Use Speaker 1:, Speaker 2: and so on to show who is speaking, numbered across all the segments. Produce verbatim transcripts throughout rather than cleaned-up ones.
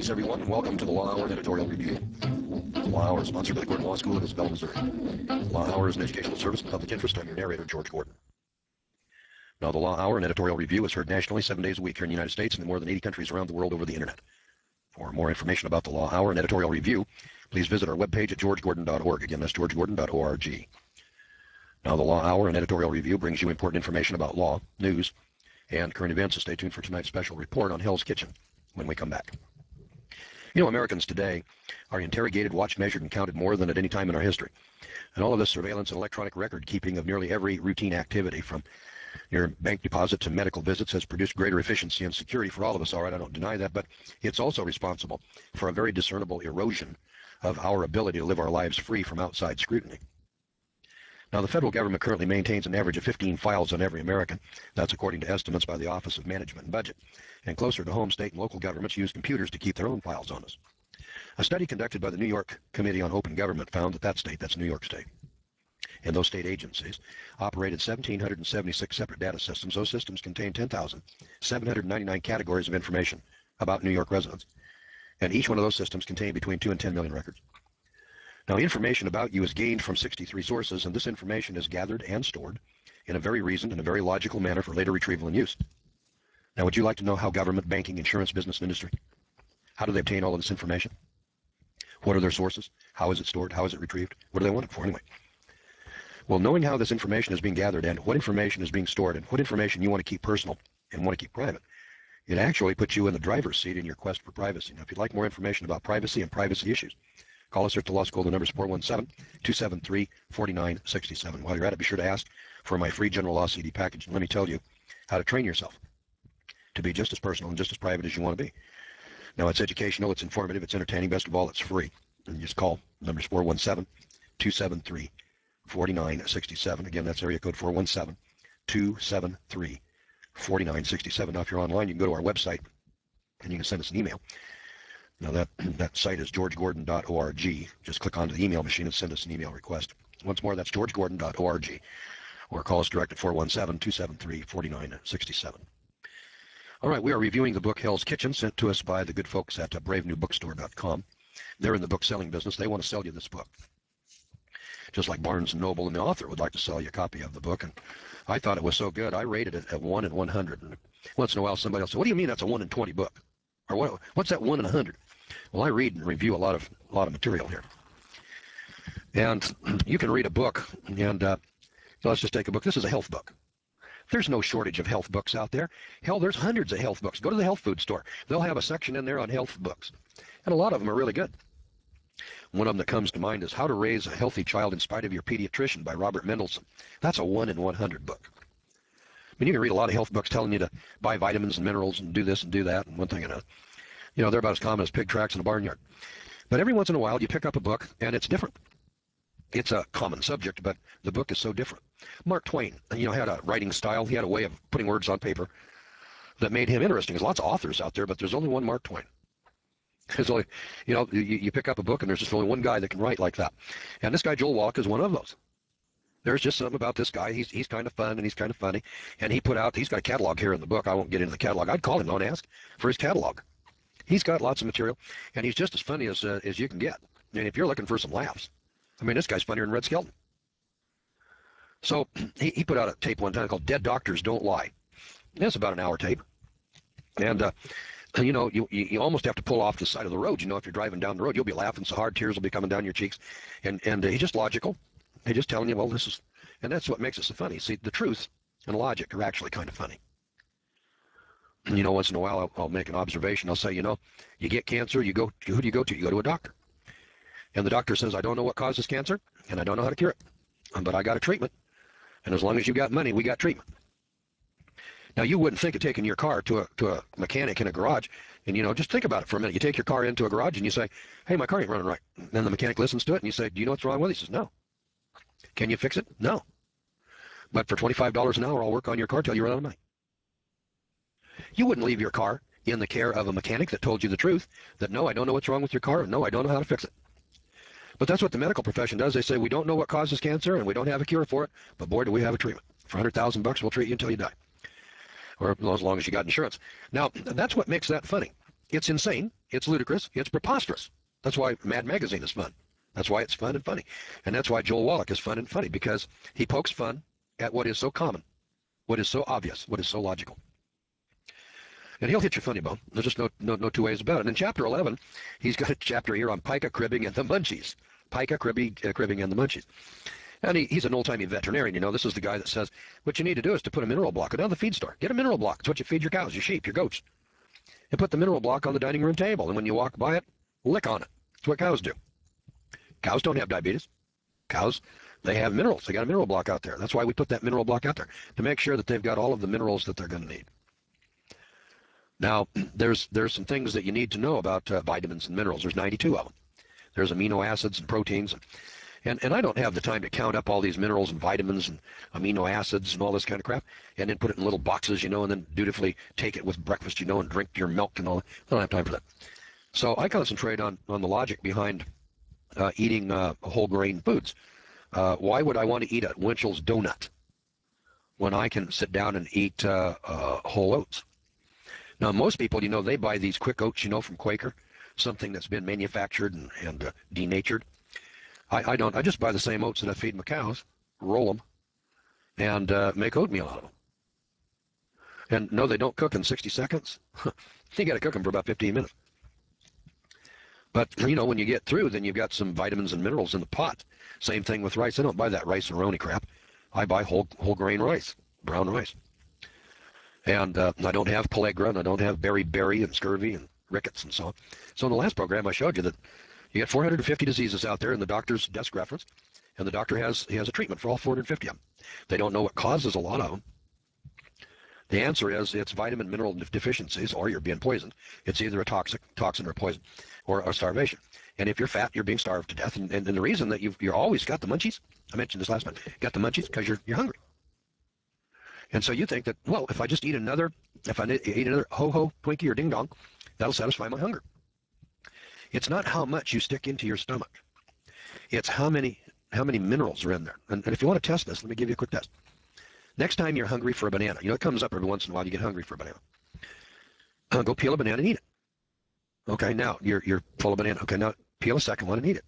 Speaker 1: Greetings, everyone, and welcome to the Law Hour Editorial Review. The Law Hour is sponsored by the Gordon Law School in Isabella, Missouri. Law Hour is an educational service in the public interest. I'm your narrator, George Gordon. Now, the Law Hour and Editorial Review is heard nationally seven days a week here in the United States and in more than eighty countries around the world over the Internet. For more information about the Law Hour and Editorial Review, please visit our webpage at george gordon dot org. Again, that's george gordon dot org. Now, the Law Hour and Editorial Review brings you important information about law, news, and current events, so stay tuned for tonight's special report on Hell's Kitchen when we come back. You know, Americans today are interrogated, watched, measured, and counted more than at any time in our history. And all of this surveillance and electronic record keeping of nearly every routine activity, from your bank deposit to medical visits, has produced greater efficiency and security for all of us. All right, I don't deny that, but it's also responsible for a very discernible erosion of our ability to live our lives free from outside scrutiny. Now, the federal government currently maintains an average of fifteen files on every American. That's according to estimates by the Office of Management and Budget. And closer to home, state and local governments use computers to keep their own files on us. A study conducted by the New York Committee on Open Government found that that state, that's New York State, and those state agencies operated one thousand seven hundred seventy-six separate data systems. Those systems contain ten thousand seven hundred ninety-nine categories of information about New York residents. And each one of those systems contained between two and ten million records. Now, information about you is gained from sixty-three sources, and this information is gathered and stored in a very reasoned and a very logical manner for later retrieval and use. Now, would you like to know how government, banking, insurance, business, and industry, how do they obtain all of this information? What are their sources? How is it stored? How is it retrieved? What do they want it for anyway? Well, knowing how this information is being gathered and what information is being stored and what information you want to keep personal and want to keep private, it actually puts you in the driver's seat in your quest for privacy. Now, if you'd like more information about privacy and privacy issues, call us here at the law school. The number is four one seven, two seven three, four nine six seven. While you're at it, be sure to ask for my free general law C D package. And let me tell you how to train yourself to be just as personal and just as private as you want to be. Now, it's educational, it's informative, it's entertaining. Best of all, it's free. And you just call. The number is four one seven, two seven three, four nine six seven. Again, that's area code four one seven, two seven three, four nine six seven. Now, if you're online, you can go to our website and you can send us an email. Now, that, that site is george gordon dot org. Just click onto the email machine and send us an email request. Once more, that's george gordon dot org. Or call us direct at four one seven, two seven three, four nine six seven. All right, we are reviewing the book Hell's Kitchen, sent to us by the good folks at uh, brave new bookstore dot com. They're in the book selling business. They want to sell you this book, just like Barnes and Noble and the author would like to sell you a copy of the book. And I thought it was so good, I rated it at one in one hundred. And once in a while, somebody else said, "What do you mean that's a one in twenty book? Or what, what's that one in one hundred?" Well, I read and review a lot of a lot of material here. And you can read a book, and uh, so let's just take a book. This is a health book. There's no shortage of health books out there. Hell, there's hundreds of health books. Go to the health food store. They'll have a section in there on health books. And a lot of them are really good. One of them that comes to mind is How to Raise a Healthy Child in Spite of Your Pediatrician by Robert Mendelsohn. That's a one in one hundred book. I mean, you can read a lot of health books telling you to buy vitamins and minerals and do this and do that and one thing and another. You know, they're about as common as pig tracks in a barnyard. But every once in a while, you pick up a book, and it's different. It's a common subject, but the book is so different. Mark Twain, you know, had a writing style. He had a way of putting words on paper that made him interesting. There's lots of authors out there, but there's only one Mark Twain. There's only, you know, you, you pick up a book, and there's just only one guy that can write like that. And this guy, Joel Wallach, is one of those. There's just something about this guy. He's he's kind of fun, and he's kind of funny. And he put out, he's got a catalog here in the book. I won't get into the catalog. I'd call him though and ask for his catalog. He's got lots of material, and he's just as funny as uh, as you can get. And if you're looking for some laughs, I mean, this guy's funnier than Red Skelton. So he, he put out a tape one time called Dead Doctors Don't Lie. It's about an hour tape. And, uh, you know, you, you almost have to pull off the side of the road. You know, if you're driving down the road, you'll be laughing so hard, tears will be coming down your cheeks. And, and uh, he's just logical. He's just telling you, well, this is, and that's what makes it so funny. See, the truth and logic are actually kind of funny. You know, once in a while, I'll, I'll make an observation. I'll say, you know, you get cancer, you go, who do you go to? You go to a doctor. And the doctor says, I don't know what causes cancer, and I don't know how to cure it, but I got a treatment. And as long as you got money, we got treatment. Now, you wouldn't think of taking your car to a to a mechanic in a garage, and, you know, just think about it for a minute. You take your car into a garage, and you say, hey, my car ain't running right. And then the mechanic listens to it, and you say, do you know what's wrong with it? He says, no. Can you fix it? No. But for twenty-five dollars an hour, I'll work on your car till you run out of money. You wouldn't leave your car in the care of a mechanic that told you the truth, that, no, I don't know what's wrong with your car, and no, I don't know how to fix it. But that's what the medical profession does. They say, we don't know what causes cancer, and we don't have a cure for it, but boy, do we have a treatment. For one hundred thousand bucks, we'll treat you until you die. Or as long as you got insurance. Now, that's what makes that funny. It's insane. It's ludicrous. It's preposterous. That's why Mad Magazine is fun. That's why it's fun and funny. And that's why Joel Wallach is fun and funny, because he pokes fun at what is so common, what is so obvious, what is so logical. And he'll hit your funny bone. There's just no, no, no two ways about it. And in chapter eleven, he's got a chapter here on pica, cribbing, and the munchies. Pica, cribbing, uh, cribbing, and the munchies. And he, he's an old-timey veterinarian, you know. This is the guy that says, what you need to do is to put a mineral block. Go down to the feed store. Get a mineral block. It's what you feed your cows, your sheep, your goats. And put the mineral block on the dining room table. And when you walk by it, lick on it. That's what cows do. Cows don't have diabetes. Cows, they have minerals. They got a mineral block out there. That's why we put that mineral block out there, to make sure that they've got all of the minerals that they're going to need. Now, there's there's some things that you need to know about uh, vitamins and minerals. There's ninety-two of them. There's amino acids and proteins. And, and, and I don't have the time to count up all these minerals and vitamins and amino acids and all this kind of crap, and then put it in little boxes, you know, and then dutifully take it with breakfast, you know, and drink your milk and all that. I don't have time for that. So I concentrate on, on the logic behind uh, eating uh, whole grain foods. Uh, why would I want to eat a Winchell's donut when I can sit down and eat uh, uh, whole oats? Now, most people, you know, they buy these quick oats, you know, from Quaker, something that's been manufactured and, and uh, denatured. I, I don't. I just buy the same oats that I feed my cows, roll them, and uh, make oatmeal out of them. And no, they don't cook in sixty seconds. You got to cook them for about fifteen minutes. But, you know, when you get through, then you've got some vitamins and minerals in the pot. Same thing with rice. I don't buy that rice and roni crap. I buy whole whole grain rice, brown rice. And uh, I don't have pellagra, and I don't have beriberi and scurvy and rickets and so on. So in the last program, I showed you that you get four hundred fifty diseases out there in the doctor's desk reference, and the doctor has he has a treatment for all four hundred fifty of them. They don't know what causes a lot of them. The answer is it's vitamin mineral deficiencies, or you're being poisoned. It's either a toxic toxin or a poison, or a starvation. And if you're fat, you're being starved to death. And, and, and the reason that you've you're always got the munchies, I mentioned this last time, got the munchies because you're you're hungry. And so you think that, well, if I just eat another, if I eat another ho-ho, Twinkie, or ding-dong, that'll satisfy my hunger. It's not how much you stick into your stomach. It's how many how many minerals are in there. And, and if you want to test this, let me give you a quick test. Next time you're hungry for a banana, you know, it comes up every once in a while, you get hungry for a banana. Uh, go peel a banana and eat it. Okay, now you're, you're full of banana. Okay, now peel a second one and eat it.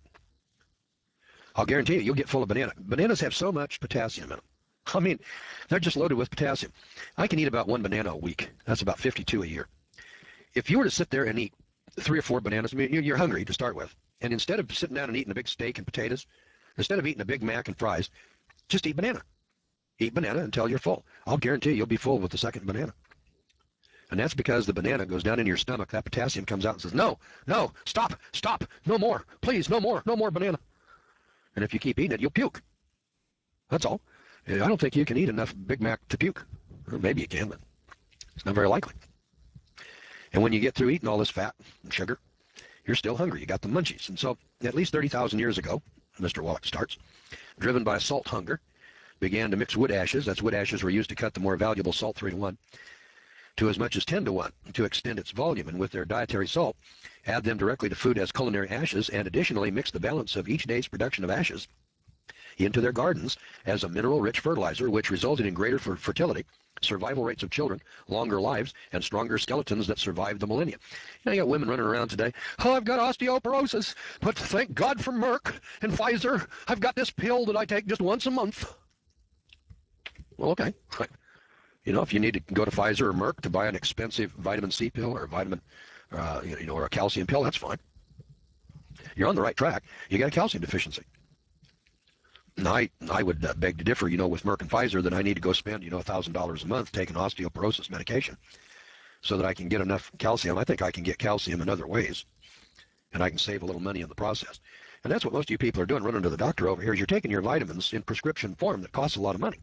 Speaker 1: I'll guarantee you, you'll get full of banana. Bananas have so much potassium in them. I mean, they're just loaded with potassium. I can eat about one banana a week. That's about fifty-two a year. If you were to sit there and eat three or four bananas, I mean, you're hungry to start with, and instead of sitting down and eating a big steak and potatoes, instead of eating a Big Mac and fries, just eat banana. Eat banana until you're full. I'll guarantee you'll be full with the second banana. And that's because the banana goes down in your stomach. That potassium comes out and says, no, no, stop, stop, no more, please, no more, no more banana. And if you keep eating it, you'll puke. That's all. I don't think you can eat enough Big Mac to puke. Or maybe you can, but it's not very likely. And when you get through eating all this fat and sugar, you're still hungry. You got the munchies. And so at least thirty thousand years ago, Mister Wallach starts, driven by salt hunger, began to mix wood ashes. That's wood ashes were used to cut the more valuable salt three to one, to as much as ten to one to extend its volume. And with their dietary salt, add them directly to food as culinary ashes, and additionally mix the balance of each day's production of ashes into their gardens as a mineral-rich fertilizer, which resulted in greater fertility, survival rates of children, longer lives, and stronger skeletons that survived the millennia. You know, you got women running around today, oh, I've got osteoporosis, but thank God for Merck and Pfizer, I've got this pill that I take just once a month. Well, okay. You know, if you need to go to Pfizer or Merck to buy an expensive vitamin C pill or a vitamin, uh, you know, or a calcium pill, that's fine. You're on the right track. You got a calcium deficiency. And I, I would uh, beg to differ, you know, with Merck and Pfizer that I need to go spend, you know, one thousand dollars a month taking osteoporosis medication so that I can get enough calcium. I think I can get calcium in other ways, and I can save a little money in the process. And that's what most of you people are doing, running to the doctor over here, is you're taking your vitamins in prescription form that costs a lot of money.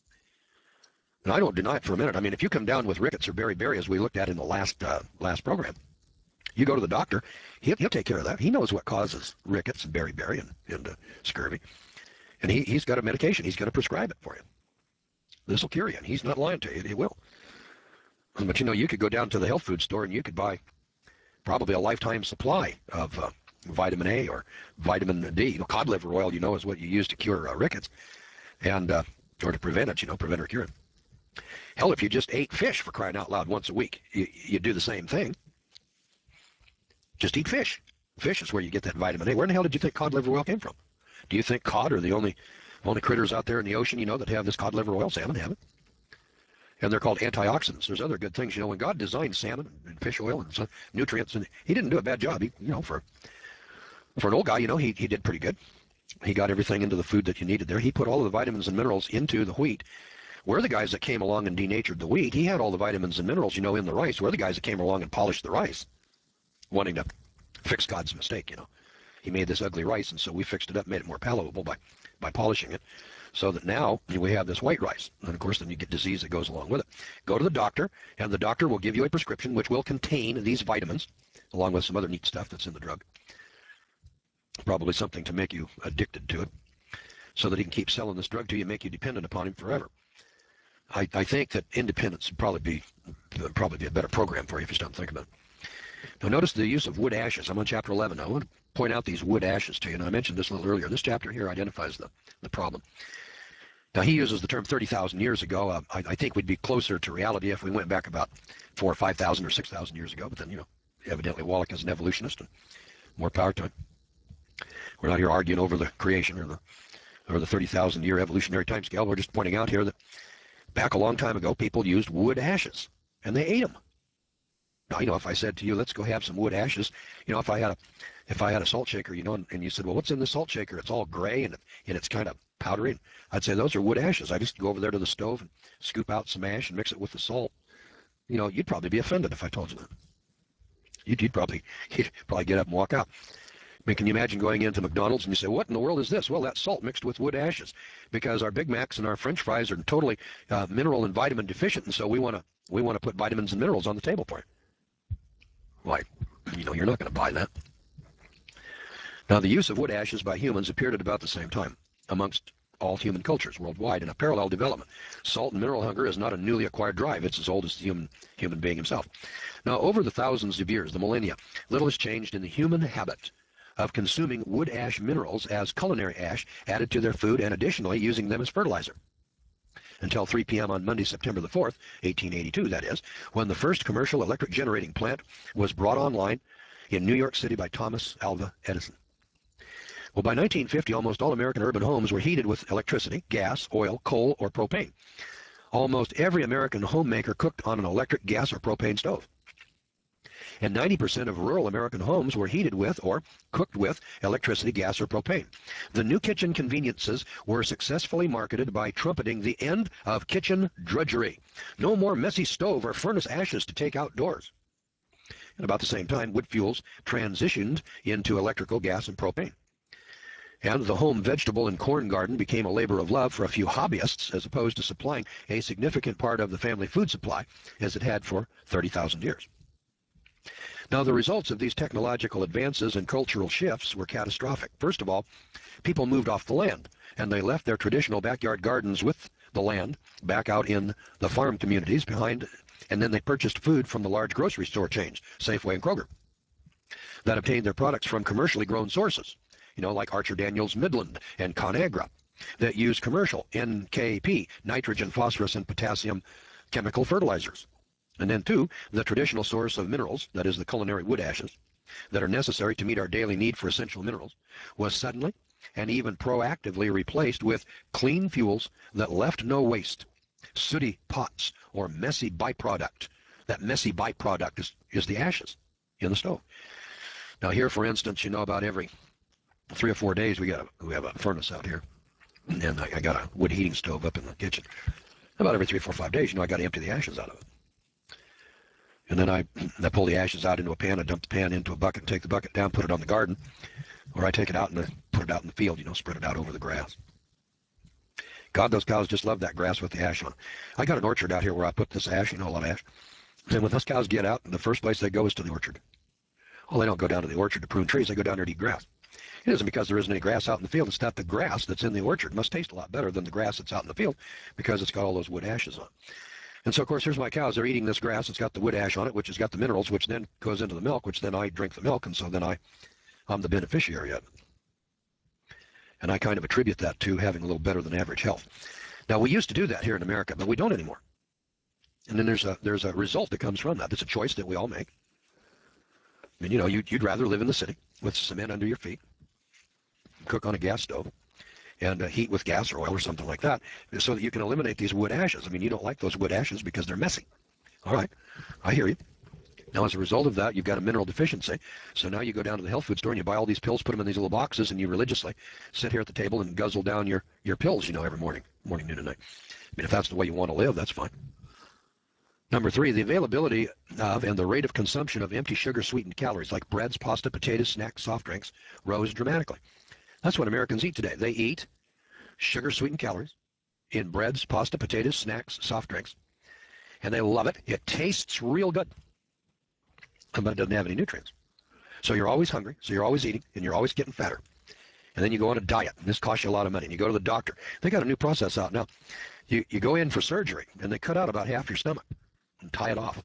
Speaker 1: And I don't deny it for a minute. I mean, if you come down with rickets or beriberi, as we looked at in the last uh, last program, you go to the doctor, he'll, he'll take care of that. He knows what causes rickets and beriberi and, and uh, scurvy. And he, he's got a medication. He's going to prescribe it for you. This will cure you. And he's not lying to you. He will. But, you know, you could go down to the health food store and you could buy probably a lifetime supply of uh, vitamin A or vitamin D. You know, cod liver oil, you know, is what you use to cure uh, rickets. And, uh, or to prevent it, you know, prevent or cure it. Hell, if you just ate fish, for crying out loud, once a week, you, you do the same thing. Just eat fish. Fish is where you get that vitamin A. Where in the hell did you think cod liver oil came from? Do you think cod are the only only critters out there in the ocean, you know, that have this cod liver oil? Salmon have it. And they're called antioxidants. There's other good things, you know. When God designed salmon and fish oil and nutrients, and He didn't do a bad job. He, you know, for for an old guy, you know, he he did pretty good. He got everything into the food that you needed there. He put all of the vitamins and minerals into the wheat. We're the guys that came along and denatured the wheat. He had all the vitamins and minerals, you know, in the rice. We're the guys that came along and polished the rice, wanting to fix God's mistake, you know. He made this ugly rice, and so we fixed it up, made it more palatable by, by polishing it, so that now we have this white rice. And of course, then you get disease that goes along with it. Go to the doctor, and the doctor will give you a prescription which will contain these vitamins, along with some other neat stuff that's in the drug. Probably something to make you addicted to it, so that he can keep selling this drug to you and make you dependent upon him forever. I, I think that independence would probably be probably be a better program for you if you stop thinking about it. Now notice the use of wood ashes. I'm on chapter eleven now. I want to point out these wood ashes to you. And I mentioned this a little earlier. This chapter here identifies the, the problem. Now he uses the term thirty thousand years ago. Uh, I, I think we'd be closer to reality if we went back about four or five thousand or six thousand years ago. But then, you know, evidently Wallach is an evolutionist, and more power to him. We're not here arguing over the creation or the or the thirty thousand year evolutionary time scale. We're just pointing out here that back a long time ago, people used wood ashes, and they ate them. Now, you know, if I said to you, let's go have some wood ashes, you know, if I had a, if I had a salt shaker, you know, and, and you said, well, what's in the salt shaker? It's all gray and, and it's kind of powdery. I'd say those are wood ashes. I just go over there to the stove and scoop out some ash and mix it with the salt. You know, you'd probably be offended if I told you that. You'd, you'd probably, you'd probably get up and walk out. I mean, can you imagine going into McDonald's and you say, what in the world is this? Well, that's salt mixed with wood ashes, because our Big Macs and our French fries are totally uh, mineral and vitamin deficient, and so we want to we want to put vitamins and minerals on the table for you. Like, you know, you're not going to buy that. Now, the use of wood ashes by humans appeared at about the same time amongst all human cultures worldwide in a parallel development. Salt and mineral hunger is not a newly acquired drive. It's as old as the human, human being himself. Now, over the thousands of years, the millennia, little has changed in the human habit of consuming wood ash minerals as culinary ash added to their food, and additionally using them as fertilizer. Until three p m on Monday, September the fourth, eighteen eighty-two, that is, when the first commercial electric generating plant was brought online in New York City by Thomas Alva Edison. Well, by nineteen fifty, almost all American urban homes were heated with electricity, gas, oil, coal, or propane. Almost every American homemaker cooked on an electric, gas, or propane stove. And ninety percent of rural American homes were heated with or cooked with electricity, gas, or propane. The new kitchen conveniences were successfully marketed by trumpeting the end of kitchen drudgery. No more messy stove or furnace ashes to take outdoors. At about the same time, wood fuels transitioned into electrical, gas, and propane. And the home vegetable and corn garden became a labor of love for a few hobbyists, as opposed to supplying a significant part of the family food supply, as it had for thirty thousand years. Now, the results of these technological advances and cultural shifts were catastrophic. First of all, people moved off the land, and they left their traditional backyard gardens with the land back out in the farm communities behind, and then they purchased food from the large grocery store chains, Safeway and Kroger, that obtained their products from commercially grown sources, you know, like Archer Daniels Midland and ConAgra, that use commercial N K P, nitrogen, phosphorus, and potassium chemical fertilizers. And then, two, the traditional source of minerals, that is the culinary wood ashes, that are necessary to meet our daily need for essential minerals, was suddenly and even proactively replaced with clean fuels that left no waste, sooty pots, or messy byproduct. That messy byproduct is, is the ashes in the stove. Now here, for instance, you know, about every three or four days we got a, we have a furnace out here, and I, I got a wood heating stove up in the kitchen. About every three, four, five days, you know, I got to empty the ashes out of it. And then I, I pull the ashes out into a pan, I dump the pan into a bucket, take the bucket down, put it on the garden, or I take it out and put it out in the field, you know, spread it out over the grass. God, those cows just love that grass with the ash on it. I got an orchard out here where I put this ash, you know, a lot of ash. And when those cows get out, the first place they go is to the orchard. Well, they don't go down to the orchard to prune trees, they go down there to eat grass. It isn't because there isn't any grass out in the field, it's that the grass that's in the orchard must taste a lot better than the grass that's out in the field because it's got all those wood ashes on it. And so, of course, here's my cows. They're eating this grass. It's got the wood ash on it, which has got the minerals, which then goes into the milk, which then I drink the milk, and so then I, I'm the beneficiary of it. And I kind of attribute that to having a little better than average health. Now, we used to do that here in America, but we don't anymore. And then there's a, there's a result that comes from that. It's a choice that we all make. And, you know, you'd, you'd rather live in the city with cement under your feet, cook on a gas stove, and uh, heat with gas or oil or something like that, so that you can eliminate these wood ashes. I mean, you don't like those wood ashes because they're messy. All right, I hear you. Now, as a result of that, you've got a mineral deficiency. So now you go down to the health food store and you buy all these pills, put them in these little boxes, and you religiously sit here at the table and guzzle down your, your pills, you know, every morning, morning, noon, and night. I mean, if that's the way you want to live, that's fine. Number three, the availability of and the rate of consumption of empty sugar-sweetened calories like breads, pasta, potatoes, snacks, soft drinks rose dramatically. That's what Americans eat today. They eat sugar-sweetened calories in breads, pasta, potatoes, snacks, soft drinks, and they love it. It tastes real good, but it doesn't have any nutrients. So you're always hungry, so you're always eating, and you're always getting fatter. And then you go on a diet, and this costs you a lot of money. And you go to the doctor. They got a new process out now. You, you go in for surgery, and they cut out about half your stomach and tie it off.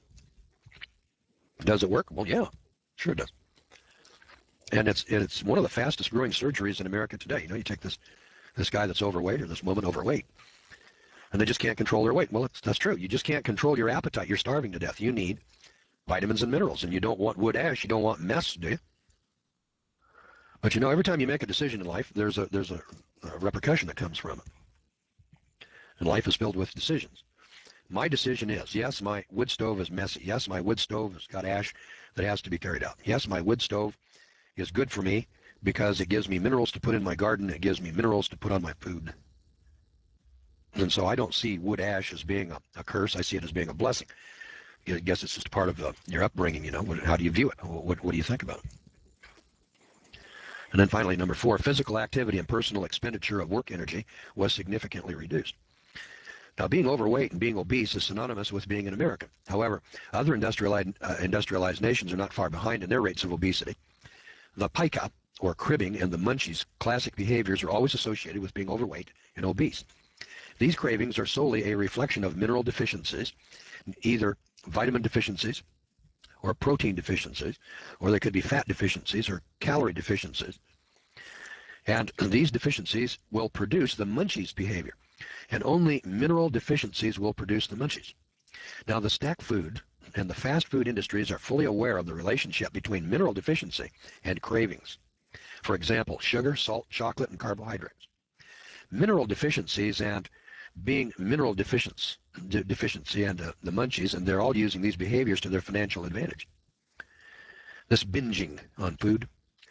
Speaker 1: Does it work? Well, yeah, sure it does. And it's it's one of the fastest growing surgeries in America today. You know, you take this this guy that's overweight or this woman overweight, and they just can't control their weight. Well, that's, that's true. You just can't control your appetite. You're starving to death. You need vitamins and minerals, and you don't want wood ash. You don't want mess, do you? But you know, every time you make a decision in life, there's a there's a, a repercussion that comes from it. And life is filled with decisions. My decision is, yes, my wood stove is messy. Yes, my wood stove has got ash that has to be carried out. Yes, my wood stove is good for me because it gives me minerals to put in my garden. It gives me minerals to put on my food. And so I don't see wood ash as being a, a curse. I see it as being a blessing. I guess it's just part of uh, your upbringing, you know. How do you view it? What, what do you think about it? And then finally, number four, physical activity and personal expenditure of work energy was significantly reduced. Now, being overweight and being obese is synonymous with being an American. However, other industrialized, uh, industrialized nations are not far behind in their rates of obesity. The pica, or cribbing, and the munchies classic behaviors are always associated with being overweight and obese. These cravings are solely a reflection of mineral deficiencies, either vitamin deficiencies or protein deficiencies, or they could be fat deficiencies or calorie deficiencies. And these deficiencies will produce the munchies behavior. And only mineral deficiencies will produce the munchies. Now, the snack food and the fast food industries are fully aware of the relationship between mineral deficiency and cravings. For example, sugar, salt, chocolate, and carbohydrates. Mineral deficiencies and being mineral deficiency, de deficiency and uh, the munchies, and they're all using these behaviors to their financial advantage. This binging on food.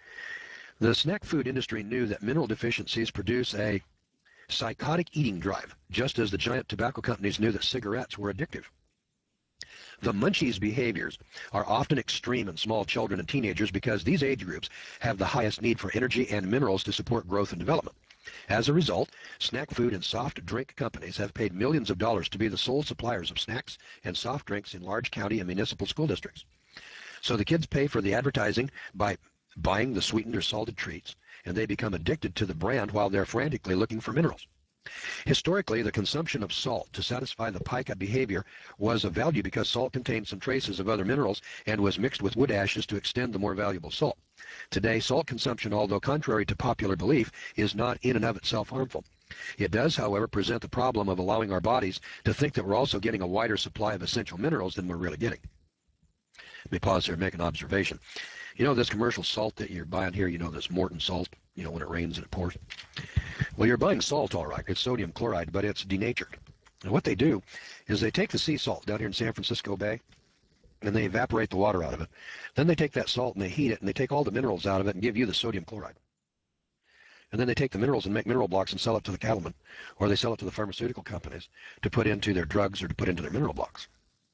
Speaker 1: The snack food industry knew that mineral deficiencies produce a psychotic eating drive, just as the giant tobacco companies knew that cigarettes were addictive. The munchies behaviors are often extreme in small children and teenagers because these age groups have the highest need for energy and minerals to support growth and development. As a result, snack food and soft drink companies have paid millions of dollars to be the sole suppliers of snacks and soft drinks in large county and municipal school districts. So the kids pay for the advertising by buying the sweetened or salted treats, and they become addicted to the brand while they're frantically looking for minerals. Historically, the consumption of salt to satisfy the pica behavior was of value because salt contained some traces of other minerals and was mixed with wood ashes to extend the more valuable salt. Today, salt consumption, although contrary to popular belief, is not in and of itself harmful. It does, however, present the problem of allowing our bodies to think that we're also getting a wider supply of essential minerals than we're really getting. Let me pause here and make an observation. You know this commercial salt that you're buying here, you know this Morton salt, you know, when it rains and it pours? Well, you're buying salt, all right. It's sodium chloride, but it's denatured. And what they do is they take the sea salt down here in San Francisco Bay, and they evaporate the water out of it. Then they take that salt and they heat it, and they take all the minerals out of it and give you the sodium chloride. And then they take the minerals and make mineral blocks and sell it to the cattlemen, or they sell it to the pharmaceutical companies to put into their drugs or to put into their mineral blocks.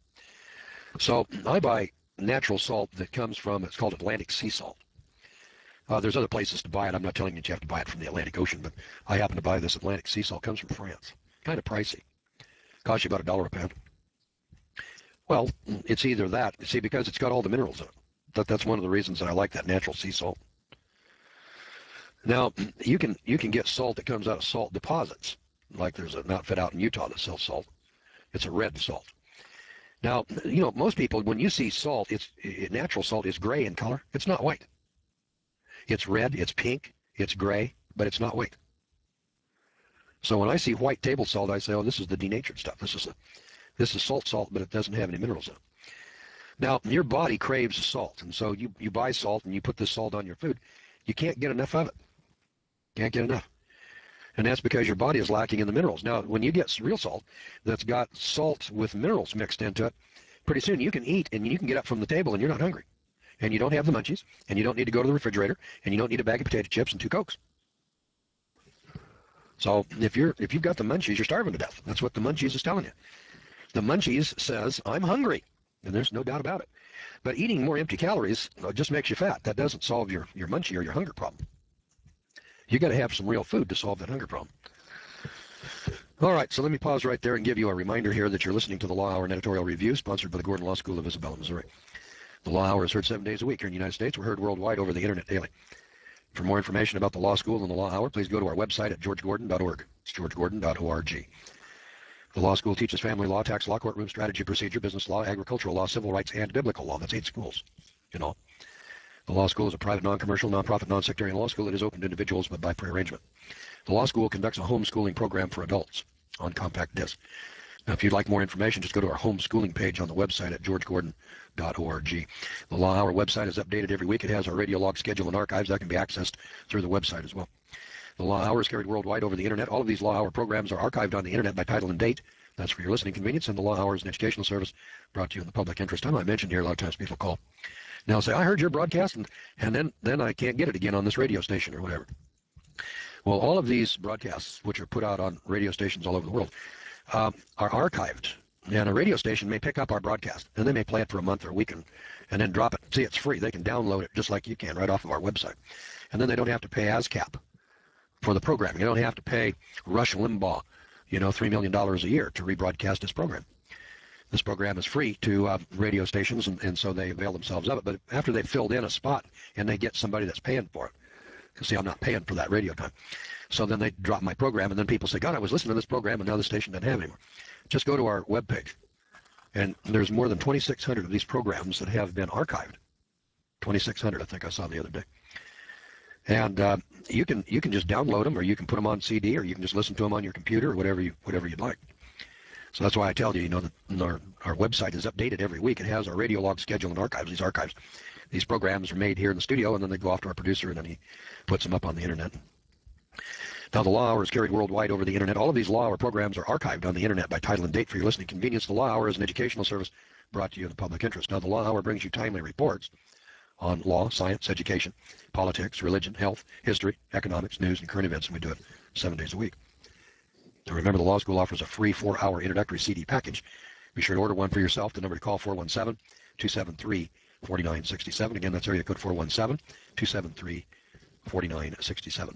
Speaker 1: So I buy natural salt that comes from, it's called Atlantic sea salt. Uh, there's other places to buy it. I'm not telling you that you have to buy it from the Atlantic Ocean, but I happen to buy this Atlantic sea salt. It comes from France. Kind of pricey. Costs you about a dollar a pound. Well, it's either that, see, because it's got all the minerals in it. That, that's one of the reasons that I like that natural sea salt. Now, you can you can get salt that comes out of salt deposits. Like there's an outfit out in Utah that sells salt. It's a red salt. Now, you know, most people, when you see salt, it's it, natural salt is gray in color. It's not white. It's red, it's pink, it's gray, but it's not white. So when I see white table salt, I say, oh, this is the denatured stuff. This is a, this is salt salt, but it doesn't have any minerals in it. Now, your body craves salt, and so you, you buy salt and you put this salt on your food. You can't get enough of it. Can't get enough. And that's because your body is lacking in the minerals. Now, when you get real salt that's got salt with minerals mixed into it, pretty soon you can eat and you can get up from the table and you're not hungry. And you don't have the munchies, and you don't need to go to the refrigerator, and you don't need a bag of potato chips and two Cokes. So if you're if you've got the munchies, you're starving to death. That's what the munchies is telling you. The munchies says, I'm hungry, and there's no doubt about it. But eating more empty calories just makes you fat. That doesn't solve your, your munchie or your hunger problem. You got to have some real food to solve that hunger problem. All right, so let me pause right there and give you a reminder here that you're listening to the Law Hour and Editorial Review, sponsored by the Gordon Law School of Isabella, Missouri. The Law Hour is heard seven days a week here in the United States. We're heard worldwide over the internet daily. For more information about the Law School and the Law Hour, please go to our website at george gordon dot org. It's george gordon dot org. The Law School teaches family law, tax law, courtroom strategy, procedure, business law, agricultural law, civil rights, and biblical law. That's eight schools, you know. The Law School is a private, non-commercial, non-profit, non-sectarian law school that is open to individuals but by pre-arrangement. The Law School conducts a homeschooling program for adults on compact disc. Now, if you'd like more information, just go to our homeschooling page on the website at george gordon dot org. The Law Hour website is updated every week. It has our radio log schedule and archives that can be accessed through the website as well. The Law Hour is carried worldwide over the internet. All of these Law Hour programs are archived on the internet by title and date. That's for your listening convenience, and the Law Hour is an educational service brought to you in the public interest. I mentioned here a lot of times people call. Now say, I heard your broadcast, and, and then, then I can't get it again on this radio station or whatever. Well, all of these broadcasts, which are put out on radio stations all over the world, um, are archived. And a radio station may pick up our broadcast, and they may play it for a month or a week and, and then drop it. See, it's free. They can download it just like you can right off of our website. And then they don't have to pay ASCAP for the programming. You don't have to pay Rush Limbaugh, you know, three million dollars a year to rebroadcast this program. This program is free to uh, radio stations, and, and so they avail themselves of it. But after they've filled in a spot and they get somebody that's paying for it, because see, I'm not paying for that radio time. So then they drop my program, and then people say, God, I was listening to this program, and now the station doesn't have it anymore. Just go to our webpage, and there's more than twenty-six hundred of these programs that have been archived. twenty-six hundred, I think I saw the other day. And uh, you can you can just download them, or you can put them on C D, or you can just listen to them on your computer, or whatever you whatever you'd like. So that's why I tell you, you know, that our, our website is updated every week. It has our radio log schedule and archives. These archives, these programs are made here in the studio, and then they go off to our producer, and then he puts them up on the internet. Now, the Law Hour is carried worldwide over the internet. All of these Law Hour programs are archived on the internet by title and date for your listening convenience. The Law Hour is an educational service brought to you in the public interest. Now, the Law Hour brings you timely reports on law, science, education, politics, religion, health, history, economics, news, and current events, and we do it seven days a week. Now, remember, the Law School offers a free four-hour introductory C D package. Be sure to order one for yourself. The number to call, four one seven, two seven three, four nine six seven. Again, that's area code four one seven, two seven three, four nine six seven.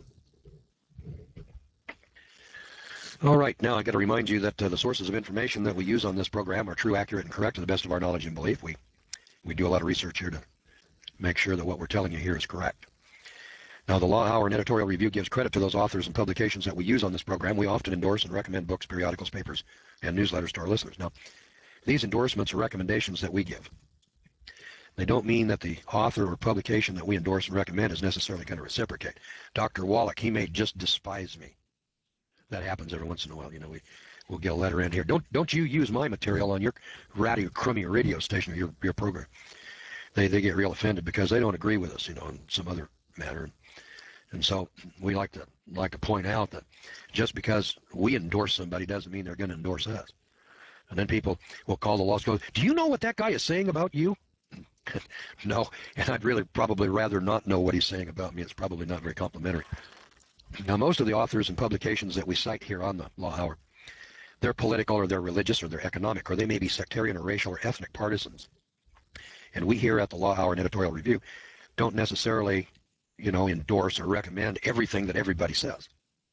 Speaker 1: All right, now I got to remind you that uh, the sources of information that we use on this program are true, accurate, and correct to the best of our knowledge and belief. We, we do a lot of research here to make sure that what we're telling you here is correct. Now, the Law Hour and Editorial Review gives credit to those authors and publications that we use on this program. We often endorse and recommend books, periodicals, papers, and newsletters to our listeners. Now, these endorsements are recommendations that we give. They don't mean that the author or publication that we endorse and recommend is necessarily going to reciprocate. Doctor Wallach, he may just despise me. That happens every once in a while. You know, we, we'll get a letter in here. Don't don't you use my material on your radio, crummy radio station or your, your program. They, they get real offended because they don't agree with us, you know, on some other matter. And so we like to like to point out that just because we endorse somebody doesn't mean they're going to endorse us. And then people will call the law school, do you know what that guy is saying about you? No, and I'd really probably rather not know what he's saying about me. It's probably not very complimentary. Now, most of the authors and publications that we cite here on the Law Hour, they're political or they're religious or they're economic, or they may be sectarian or racial or ethnic partisans. And we here at the Law Hour and Editorial Review don't necessarily, you know, endorse or recommend everything that everybody says.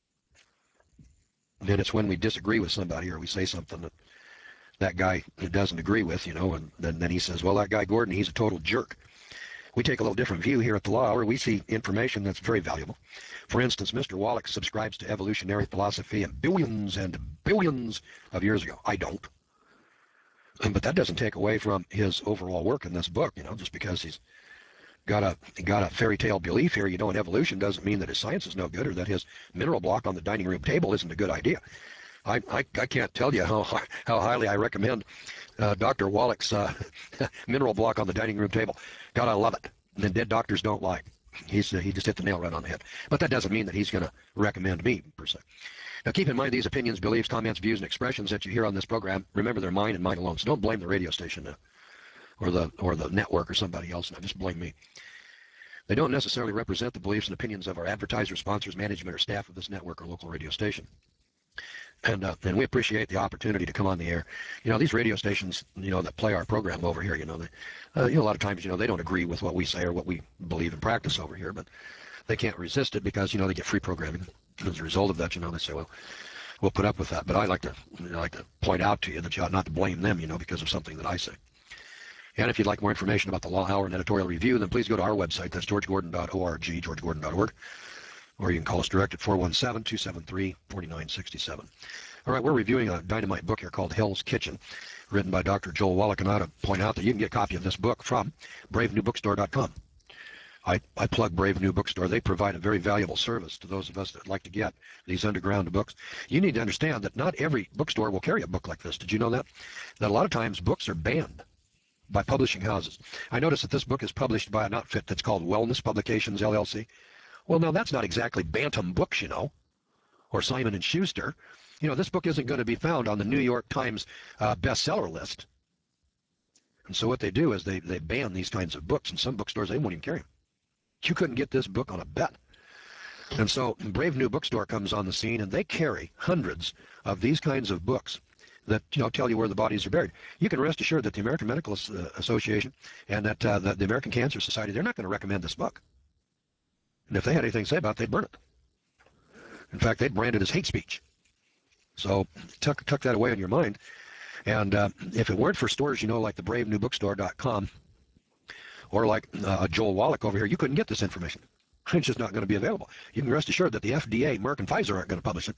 Speaker 1: And it's when we disagree with somebody or we say something that that guy doesn't agree with, you know, and then, then he says, well, that guy Gordon, he's a total jerk. We take a little different view here at the Law Hour. We see information that's very valuable. For instance, Mister Wallach subscribes to evolutionary philosophy and billions and billions of years ago. I don't. But that doesn't take away from his overall work in this book, you know, just because he's got a got a fairy tale belief here, you know, in evolution doesn't mean that his science is no good or that his mineral block on the dining room table isn't a good idea. I, I, I can't tell you how how highly I recommend uh, Doctor Wallach's uh, mineral block on the dining room table. God, I love it. And dead doctors don't lie. He's uh, he just hit the nail right on the head. But that doesn't mean that he's going to recommend me per se. Now, keep in mind these opinions, beliefs, comments, views, and expressions that you hear on this program. Remember, they're mine and mine alone. So don't blame the radio station uh, or the or the network or somebody else. Now, just blame me. They don't necessarily represent the beliefs and opinions of our advertisers, sponsors, management, or staff of this network or local radio station. And uh, and we appreciate the opportunity to come on the air. You know, these radio stations, you know, that play our program over here, you know, they, uh, you know, a lot of times, you know, they don't agree with what we say or what we believe and practice over here, but they can't resist it because, you know, they get free programming. As a result of that, you know, they say, well, we'll put up with that. But I like to, you know, I like to point out to you that you ought not to blame them, you know, because of something that I say. And if you'd like more information about the Law Hour and editorial review, then please go to our website. That's george gordon dot org, george gordon dot org. Or you can call us direct at four one seven, two seven three, four nine six seven. All right, we're reviewing a dynamite book here called Hell's Kitchen, written by Doctor Joel Wallach. And I ought to point out that you can get a copy of this book from brave new bookstore dot com. I, I plug Brave New Bookstore. They provide a very valuable service to those of us that like to get these underground books. You need to understand that not every bookstore will carry a book like this. Did you know that? That a lot of times books are banned by publishing houses. I noticed that this book is published by an outfit that's called Wellness Publications, L L C. Well, now that's not exactly Bantam Books, you know, or Simon and Schuster. You know, this book isn't going to be found on the New York Times uh, bestseller list. And so what they do is they, they ban these kinds of books. In some bookstores, they won't even carry them. You couldn't get this book on a bet. And so Brave New Bookstore comes on the scene, and they carry hundreds of these kinds of books that, you know, tell you where the bodies are buried. You can rest assured that the American Medical Association and that uh, the, the American Cancer Society, they're not going to recommend this book. And if they had anything to say about it, they'd burn it. In fact, they'd brand it as hate speech. So tuck, tuck that away in your mind. And uh, if it weren't for stores, you know, like the brave new bookstore dot com or like uh, Joel Wallach over here, you couldn't get this information. It's just not going to be available. You can rest assured that the F D A, Merck, and Pfizer aren't going to publish it.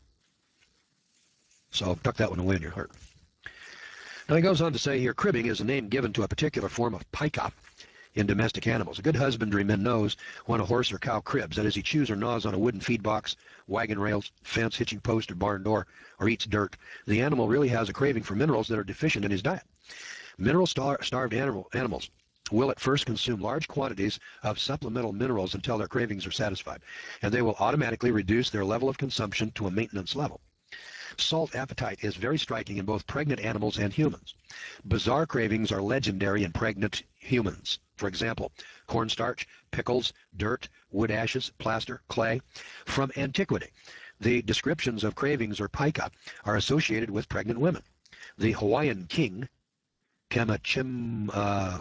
Speaker 1: So tuck that one away in your heart. Now he goes on to say here, cribbing is a name given to a particular form of pica in domestic animals. A good husbandryman knows when a horse or cow cribs, that is, he chews or gnaws on a wooden feed box, wagon rails, fence, hitching post, or barn door, or eats dirt. The animal really has a craving for minerals that are deficient in his diet. Mineral-starved animal, animals will at first consume large quantities of supplemental minerals until their cravings are satisfied, and they will automatically reduce their level of consumption to a maintenance level. Salt appetite is very striking in both pregnant animals and humans. Bizarre cravings are legendary in pregnant humans. For example, cornstarch, pickles, dirt, wood ashes, plaster, clay. From antiquity, the descriptions of cravings or pica are associated with pregnant women. The Hawaiian king, Kamachim, uh,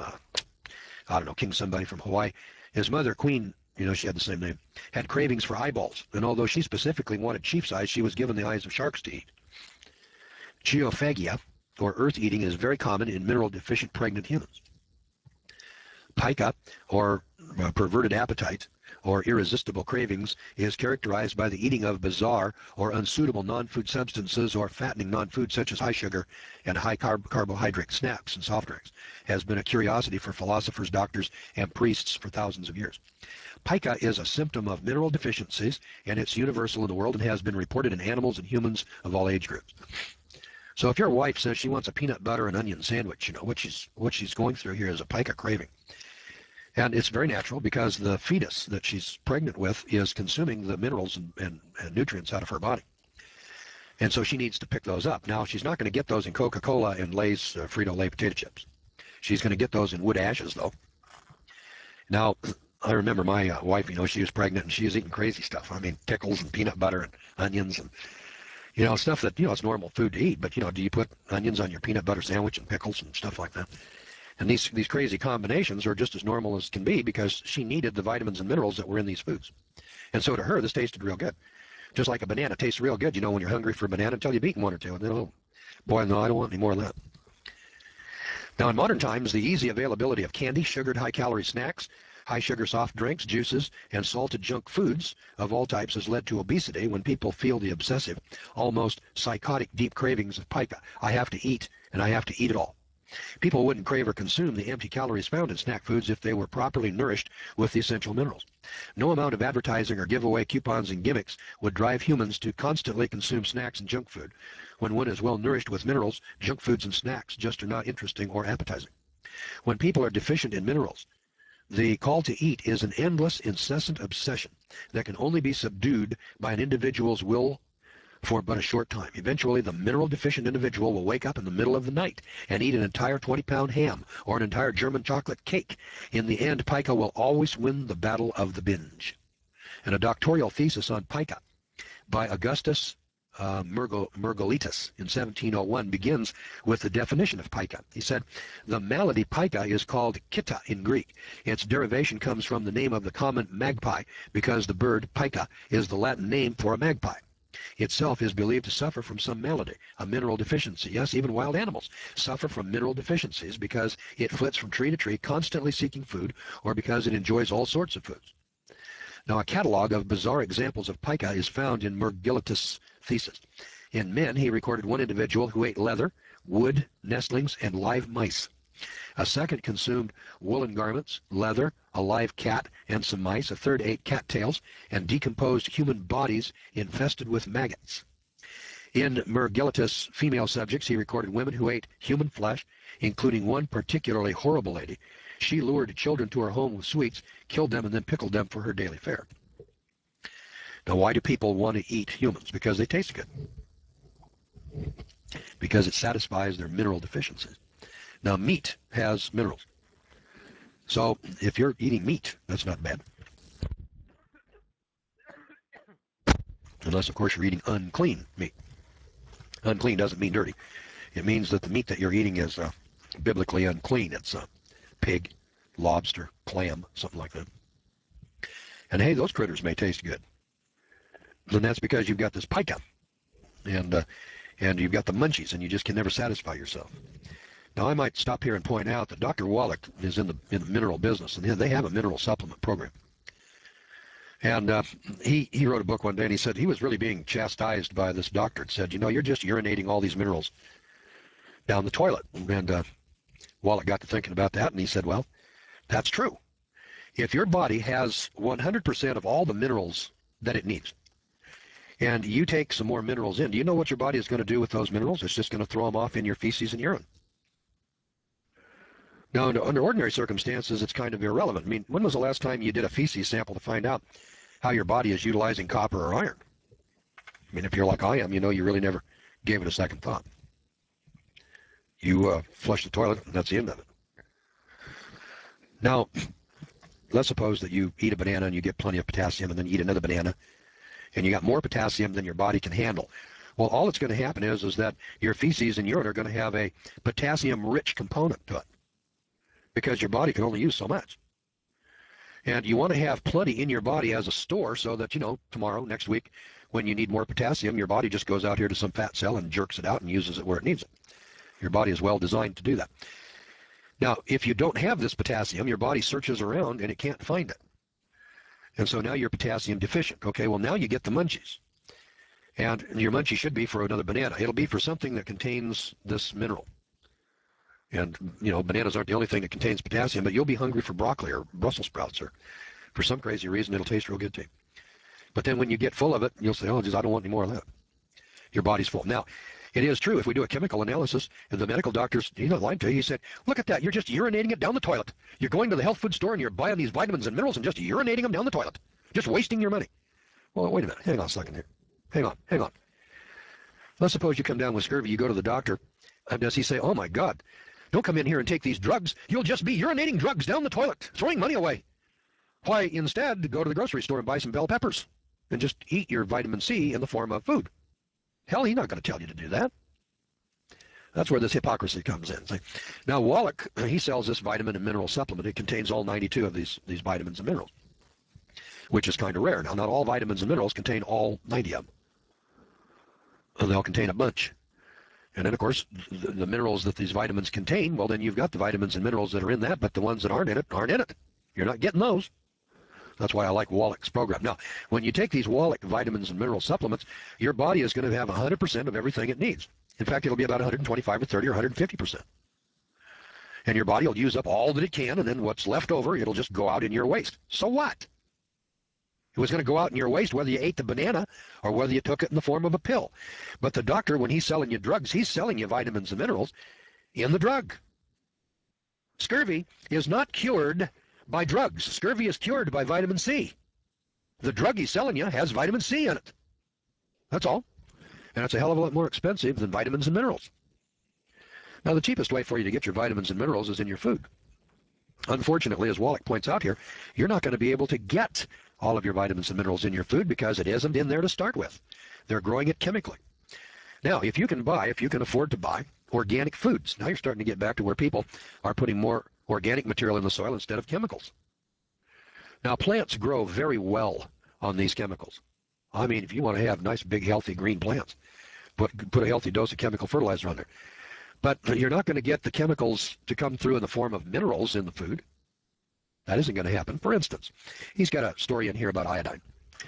Speaker 1: I don't know, king somebody from Hawaii, his mother, Queen, you know, she had the same name, had cravings for eyeballs, and although she specifically wanted chief's eyes, she was given the eyes of sharks to eat. Geophagia, or earth eating, is very common in mineral-deficient pregnant humans. Pica, or uh, perverted appetite, or irresistible cravings, is characterized by the eating of bizarre or unsuitable non-food substances or fattening non-food such as high sugar and high carb carbohydrate snacks and soft drinks. Has been a curiosity for philosophers, doctors, and priests for thousands of years. Pica is a symptom of mineral deficiencies, and it's universal in the world and has been reported in animals and humans of all age groups. So if your wife says she wants a peanut butter and onion sandwich, you know, what she's, what she's going through here is a pica craving. And it's very natural because the fetus that she's pregnant with is consuming the minerals and, and, and nutrients out of her body. And so she needs to pick those up. Now, she's not going to get those in Coca-Cola and Lay's uh, Frito-Lay potato chips. She's going to get those in wood ashes, though. Now, I remember my uh, wife, you know, she was pregnant and she was eating crazy stuff. I mean, pickles and peanut butter and onions and, you know, stuff that, you know, it's normal food to eat. But, you know, do you put onions on your peanut butter sandwich and pickles and stuff like that? And these, these crazy combinations are just as normal as can be because she needed the vitamins and minerals that were in these foods. And so to her, this tasted real good. Just like a banana tastes real good, you know, when you're hungry for a banana until you've eaten one or two. And then, oh, boy, no, I don't want any more of that. Now, in modern times, the easy availability of candy, sugared high-calorie snacks, high-sugar soft drinks, juices, and salted junk foods of all types has led to obesity when people feel the obsessive, almost psychotic deep cravings of pica. I have to eat, and I have to eat it all. People wouldn't crave or consume the empty calories found in snack foods if they were properly nourished with the essential minerals. No amount of advertising or giveaway coupons and gimmicks would drive humans to constantly consume snacks and junk food. When one is well nourished with minerals, junk foods and snacks just are not interesting or appetizing. When people are deficient in minerals, the call to eat is an endless, incessant obsession that can only be subdued by an individual's will for but a short time. Eventually, the mineral-deficient individual will wake up in the middle of the night and eat an entire twenty-pound ham or an entire German chocolate cake. In the end, pica will always win the battle of the binge. And a doctoral thesis on pica by Augustus uh, Murgelitus in seventeen oh one begins with the definition of pica. He said, the malady pica is called kita in Greek. Its derivation comes from the name of the common magpie because the bird pica is the Latin name for a magpie. Itself is believed to suffer from some malady, a mineral deficiency. Yes, even wild animals suffer from mineral deficiencies because it flits from tree to tree, constantly seeking food, or because it enjoys all sorts of foods. Now, a catalog of bizarre examples of pica is found in Murgelitus' thesis. In men, he recorded one individual who ate leather, wood, nestlings, and live mice. A second consumed woolen garments, leather, a live cat, and some mice. A third ate cattails and decomposed human bodies infested with maggots. In Murgelitus' female subjects, he recorded women who ate human flesh, including one particularly horrible lady. She lured children to her home with sweets, killed them, and then pickled them for her daily fare. Now, why do people want to eat humans? Because they taste good. Because it satisfies their mineral deficiencies. Now, meat has minerals. So if you're eating meat, that's not bad. Unless, of course, you're eating unclean meat. Unclean doesn't mean dirty. It means that the meat that you're eating is uh, biblically unclean. It's uh, pig, lobster, clam, something like that. And hey, those critters may taste good. And that's because you've got this pica, and uh, and you've got the munchies, and you just can never satisfy yourself. Now, I might stop here and point out that Doctor Wallach is in the, in the mineral business, and they have a mineral supplement program. And uh, he, he wrote a book one day, and he said he was really being chastised by this doctor. It said, you know, you're just urinating all these minerals down the toilet. And uh, Wallach got to thinking about that, and he said, well, that's true. If your body has one hundred percent of all the minerals that it needs, and you take some more minerals in, do you know what your body is going to do with those minerals? It's just going to throw them off in your feces and urine. Now, under ordinary circumstances, it's kind of irrelevant. I mean, when was the last time you did a feces sample to find out how your body is utilizing copper or iron? I mean, if you're like I am, you know you really never gave it a second thought. You uh, flush the toilet, and that's the end of it. Now, let's suppose that you eat a banana and you get plenty of potassium, and then you eat another banana, and you got more potassium than your body can handle. Well, all that's going to happen is, is that your feces and urine are going to have a potassium-rich component to it, because your body can only use so much. And you want to have plenty in your body as a store so that, you know, tomorrow, next week, when you need more potassium, your body just goes out here to some fat cell and jerks it out and uses it where it needs it. Your body is well designed to do that. Now, if you don't have this potassium, your body searches around and it can't find it. And so now you're potassium deficient. Okay, well, now you get the munchies. And your munchie should be for another banana. It'll be for something that contains this mineral. And, you know, bananas aren't the only thing that contains potassium, but you'll be hungry for broccoli or Brussels sprouts, or for some crazy reason, it'll taste real good to you. But then when you get full of it, you'll say, oh, geez, I don't want any more of that. Your body's full. Now, it is true, if we do a chemical analysis, and the medical doctors, he's not lying to you, he said, look at that, you're just urinating it down the toilet. You're going to the health food store and you're buying these vitamins and minerals and just urinating them down the toilet. Just wasting your money. Well, wait a minute, hang on a second here. Hang on, hang on. Let's suppose you come down with scurvy, you go to the doctor, and does he say, oh my God, don't come in here and take these drugs. You'll just be urinating drugs down the toilet, throwing money away. Why, instead, go to the grocery store and buy some bell peppers and just eat your vitamin C in the form of food. Hell, he's not going to tell you to do that. That's where this hypocrisy comes in. Now, Wallach, he sells this vitamin and mineral supplement. It contains all ninety-two of these, these vitamins and minerals, which is kind of rare. Now, not all vitamins and minerals contain all ninety of them. And they'll contain a bunch. And then, of course, the, the minerals that these vitamins contain, well, then you've got the vitamins and minerals that are in that, but the ones that aren't in it aren't in it. You're not getting those. That's why I like Wallach's program. Now, when you take these Wallach vitamins and mineral supplements, your body is going to have one hundred percent of everything it needs. In fact, it'll be about one hundred twenty-five or thirty or one hundred fifty percent. And your body will use up all that it can, and then what's left over, it'll just go out in your waste. So what? It was going to go out in your waste whether you ate the banana or whether you took it in the form of a pill. But the doctor, when he's selling you drugs, he's selling you vitamins and minerals in the drug. Scurvy is not cured by drugs. Scurvy is cured by vitamin C. The drug he's selling you has vitamin C in it. That's all. And it's a hell of a lot more expensive than vitamins and minerals. Now, the cheapest way for you to get your vitamins and minerals is in your food. Unfortunately, as Wallach points out here, you're not going to be able to get all of your vitamins and minerals in your food because it isn't in there to start with. They're growing it chemically. Now, if you can buy, if you can afford to buy organic foods, now you're starting to get back to where people are putting more organic material in the soil instead of chemicals. Now, plants grow very well on these chemicals. I mean, if you want to have nice, big, healthy green plants, put, put a healthy dose of chemical fertilizer on there. But you're not going to get the chemicals to come through in the form of minerals in the food. That isn't going to happen. For instance, he's got a story in here about iodine.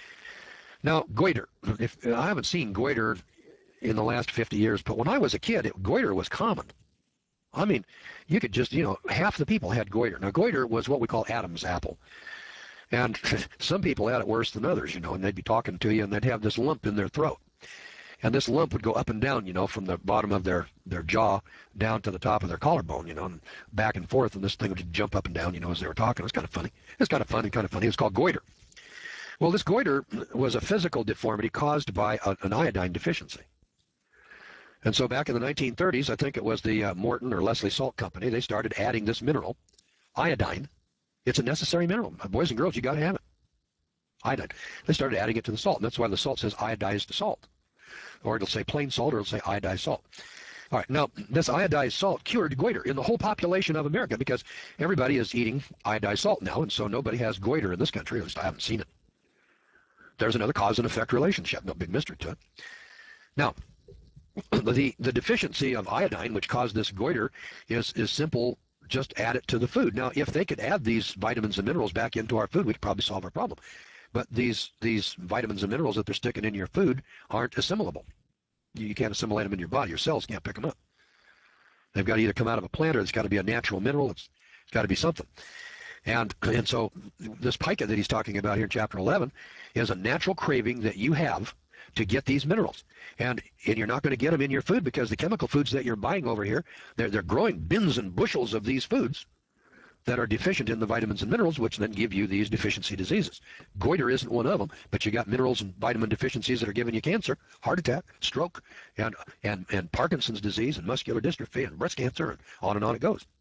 Speaker 1: Now, goiter. If, I haven't seen goiter in the last fifty years, but when I was a kid, it, goiter was common. I mean, you could just, you know, half the people had goiter. Now, goiter was what we call Adam's apple. And some people had it worse than others, you know, and they'd be talking to you and they'd have this lump in their throat. And this lump would go up and down, you know, from the bottom of their, their jaw down to the top of their collarbone, you know, and back and forth, and this thing would jump up and down, you know, as they were talking. It was kind of funny. It was kind of funny, kind of funny. It was called goiter. Well, this goiter was a physical deformity caused by a, an iodine deficiency. And so back in the nineteen thirties, I think it was the uh, Morton or Leslie Salt Company, they started adding this mineral, iodine. It's a necessary mineral. Boys and girls, you got to have it. Iodine. They started adding it to the salt, and that's why the salt says iodized salt. Or it'll say plain salt, or it'll say iodized salt. All right, now, this iodized salt cured goiter in the whole population of America because everybody is eating iodized salt now, and so nobody has goiter in this country, at least I haven't seen it. There's another cause and effect relationship, no big mystery to it. Now, the, the deficiency of iodine, which caused this goiter, is, is simple. Just add it to the food. Now, if they could add these vitamins and minerals back into our food, we could probably solve our problem. But these these vitamins and minerals that they're sticking in your food aren't assimilable. You can't assimilate them in your body. Your cells can't pick them up. They've got to either come out of a plant or it's got to be a natural mineral. It's, it's got to be something. And, and so this pica that he's talking about here in chapter eleven is a natural craving that you have to get these minerals. And, and you're not going to get them in your food because the chemical foods that you're buying over here, they're, they're growing bins and bushels of these foods that are deficient in the vitamins and minerals, which then give you these deficiency diseases. Goiter isn't one of them, but you got minerals and vitamin deficiencies that are giving you cancer, heart attack, stroke, and, and, and Parkinson's disease, and muscular dystrophy, and breast cancer, and on and on it goes.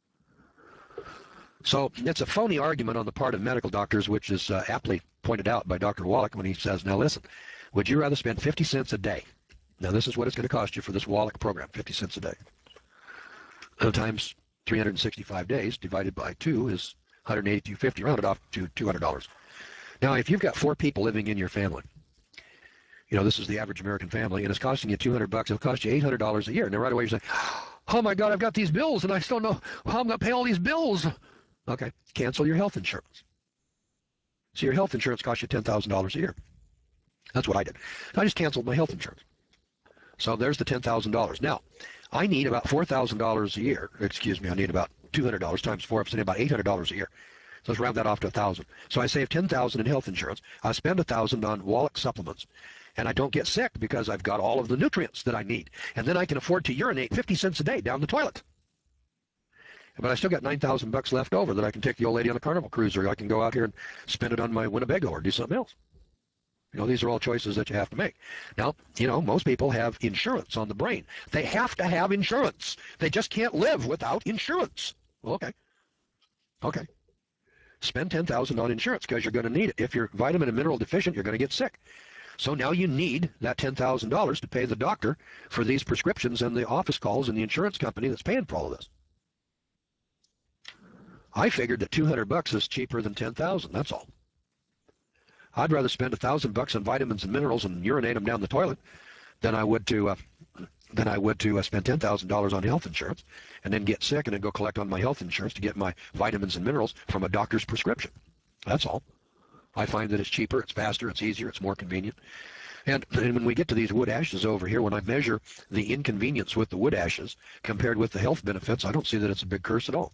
Speaker 1: So it's a phony argument on the part of medical doctors, which is uh, aptly pointed out by Doctor Wallach when he says, now listen, would you rather spend fifty cents a day? Now this is what it's going to cost you for this Wallach program, fifty cents a day. Uh, times three hundred sixty-five days divided by two is one hundred eighty-two fifty, rounded off to two hundred dollars. Now, if you've got four people living in your family, you know, this is the average American family, and it's costing you two hundred bucks, it'll cost you eight hundred dollars a year. And then right away you're saying, oh my God, I've got these bills, and I still don't know how I'm going to pay all these bills. Okay, cancel your health insurance. So your health insurance costs you ten thousand dollars a year. That's what I did. I just canceled my health insurance. So there's the ten thousand dollars. Now, I need about four thousand dollars a year. Excuse me, I need about two hundred dollars times four, I'm saying about eight hundred dollars a year. So let's round that off to one thousand dollars. So I save ten thousand dollars in health insurance. I spend one thousand dollars on Wallach supplements. And I don't get sick because I've got all of the nutrients that I need. And then I can afford to urinate fifty cents a day down the toilet. But I still got nine thousand bucks left over that I can take the old lady on a Carnival cruise, or I can go out here and spend it on my Winnebago or do something else. You know, these are all choices that you have to make. Now, you know, most people have insurance on the brain. They have to have insurance. They just can't live without insurance. Well, okay. Okay. Spend ten thousand dollars on insurance because you're going to need it. If you're vitamin and mineral deficient, you're going to get sick. So now you need that ten thousand dollars to pay the doctor for these prescriptions and the office calls and the insurance company that's paying for all of this. I figured that two hundred bucks is cheaper than ten thousand. That's all. I'd rather spend a thousand bucks on vitamins and minerals and urinate them down the toilet than I would to uh, than I would to uh, spend ten thousand dollars on health insurance and then get sick and then go collect on my health insurance to get my vitamins and minerals from a doctor's prescription. That's all. I find that it's cheaper, it's faster, it's easier, it's more convenient. And, and when we get to these wood ashes over here, when I measure the inconvenience with the wood ashes compared with the health benefits, I don't see that it's a big curse at all.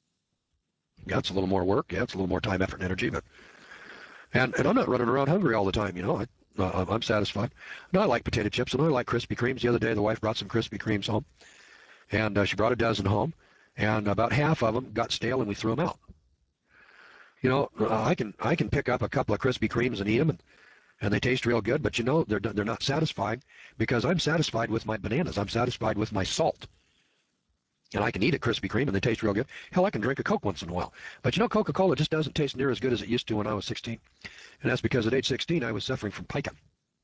Speaker 1: Yeah, it's a little more work. Yeah, it's a little more time, effort, and energy. But and and I'm not running around hungry all the time. You know, I, uh, I'm satisfied. No, I like potato chips and I like Krispy Kremes. The other day, the wife brought some Krispy Kremes home, and uh, she brought a dozen home, and about half of them got stale, and we threw them out. You know, uh, I can I can pick up a couple of Krispy Kremes and eat them, and, and they taste real good. But you know, they're they're not satisfying because I'm satisfied with my bananas. I'm satisfied with my salt. And I can eat a Krispy Kreme and they taste real good. Hell, I can drink a Coke once in a while. But you know, Coca-Cola just doesn't taste near as good as it used to when I was sixteen. And that's because at age sixteen, I was suffering from pica.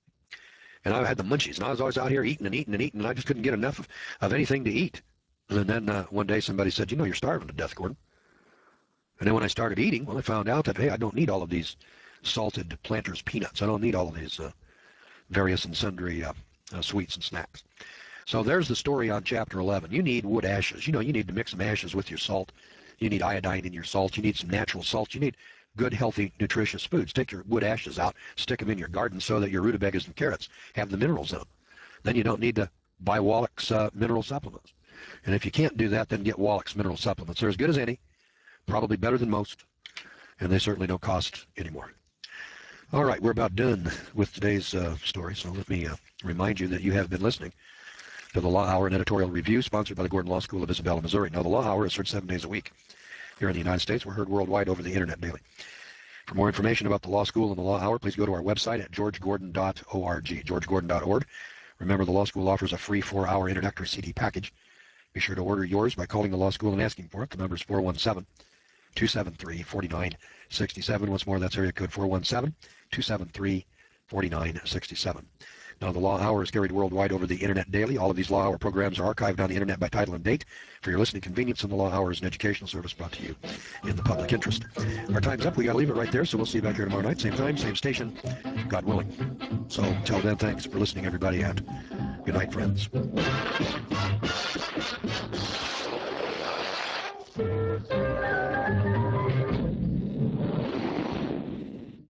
Speaker 1: And I had the munchies. And I was always out here eating and eating and eating. And I just couldn't get enough of, of anything to eat. And then uh, one day somebody said, you know, you're starving to death, Gordon. And then when I started eating, well, I found out that, hey, I don't need all of these salted Planters peanuts. I don't need all of these uh, various and sundry uh, uh, sweets and snacks. So there's the story on chapter eleven. You need wood ashes. You know, you need to mix some ashes with your salt. You need iodine in your salt. You need some natural salt. You need good, healthy, nutritious foods. Take your wood ashes out, stick them in your garden so that your rutabagas and carrots have the minerals in them. Then you don't need to buy Wallach's uh, mineral supplements. And if you can't do that, then get Wallach's mineral supplements. They're as good as any, probably better than most, and they certainly don't cost anymore. All right, we're about done with today's uh, story, so let me uh, remind you that you have been listening to the Law Hour and Editorial Review, sponsored by the Gordon Law School of Isabella, Missouri. Now, the Law Hour is heard seven days a week here in the United States. We're heard worldwide over the Internet daily. For more information about the Law School and the Law Hour, please go to our website at george gordon dot org, george gordon dot org. Remember, the Law School offers a free four-hour introductory C D package. Be sure to order yours by calling the Law School and asking for it. The number is four one seven, two seven three, four nine six seven. Once more, that's area code four one seven, two seven three, four nine six seven. Now, the Law Hour is carried worldwide over the Internet daily. All of these Law Hour programs are archived on the Internet by title and date. For your listening convenience, and the Law Hour is an educational service brought to you in the public interest. Our time's up. We got to leave it right there, so we'll see you back here tomorrow night. Same time, same station, God willing. So, until then, thanks for listening, everybody, and good night, friends.